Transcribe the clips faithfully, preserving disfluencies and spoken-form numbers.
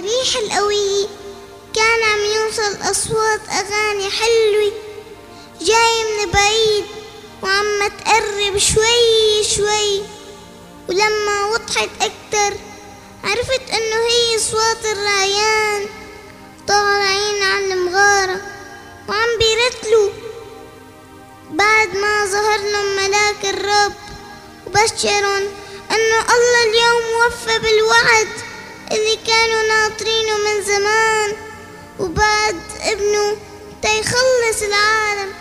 الريح القوية كان عم يوصل أصوات أغاني حلوة جاي من بعيد وعم تقرب شوي شوي، ولما وضحت أكتر عرفت إنه هي أصوات الرعيان طالعين عن المغارة وعم بيرتلوا بعد ما ظهر لهم ملاك الرب وبشرهم إنه الله اليوم وفى بالوعد اللي كانوا ناطرينه من زمان، وبعد ابنه تيخلص العالم.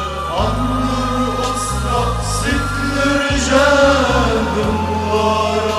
عم نرقص رقصة الرجال بالمغارة.